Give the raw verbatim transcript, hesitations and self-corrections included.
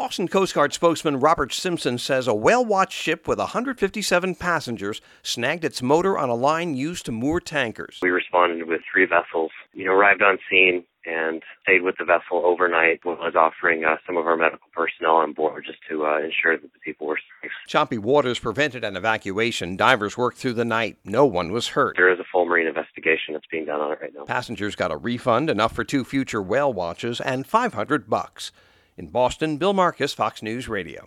Boston Coast Guard spokesman Robert Simpson says a whale-watch ship with one hundred fifty-seven passengers snagged its motor on a line used to moor tankers. We responded with three vessels, you know, arrived on scene and stayed with the vessel overnight, was offering uh, some of our medical personnel on board just to uh, ensure that the people were safe. Choppy waters prevented an evacuation. Divers worked through the night. No one was hurt. There is a full marine investigation that's being done on it right now. Passengers got a refund, enough for two future whale watches, and five hundred bucks. In Boston, Bill Marcus, Fox News Radio.